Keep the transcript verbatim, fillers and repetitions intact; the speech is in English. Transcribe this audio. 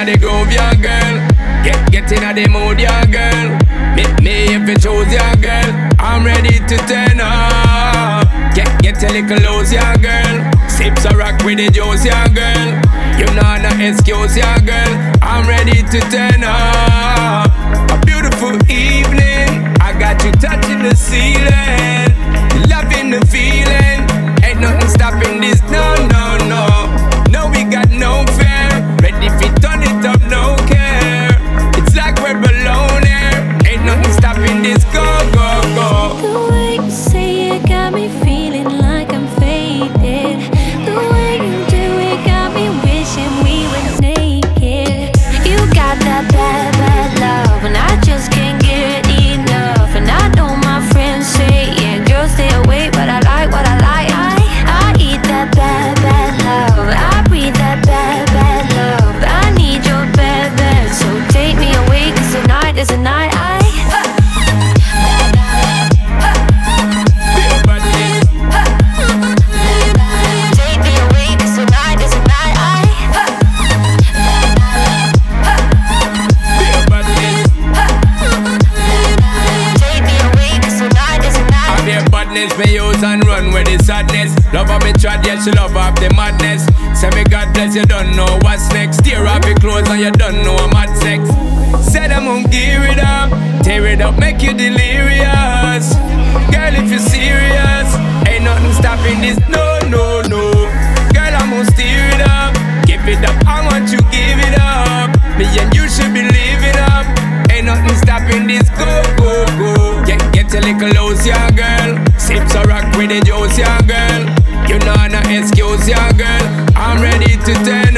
inna the groove, yeah, girl. Get, get inna the mood, yeah, girl. Meet me if you choose, yeah, girl. I'm ready to turn up. Get, get a little loose, yeah, girl. Sips a rock with the juice, yeah, girl. You know no excuse, yeah, girl. I'm ready to turn up. A beautiful evening, I got you touching the ceiling, loving the feeling. Ain't nothing stopping this, no, no, no. No, we got no fear. Ready if you turn it up, no care. It's like we're alone here. Ain't nothing stopping this, go, go, go. The way you say it got me feeling like I'm faded. The way you do it got me wishing we were naked. You got that bad, bad love, and I just can't get enough. And I know my friends say, yeah, girls stay away, but I like what I like. I, I eat that bad, bad love. I breathe that bad, bad love. I need your bad, bad. So take me away, cause tonight is a night I me use and run with the sadness. Love of me trad, yeah, she love of the madness. Say me God bless, you don't know what's next. Tear off your clothes and you don't know mad sex. Said I'm gonna gear it up, tear it up, make you delirious. Girl, if you're serious, ain't nothing stopping this, no, no, no. Girl, I'm gonna steer it up, give it up, I want you give it up. Me and you should be living up. Ain't nothing stopping this, go, go, go. Get, get a little loose, yeah, girl. Sips a rock with the juice, yeah, girl. You know no excuse, yeah, girl. I'm ready to turn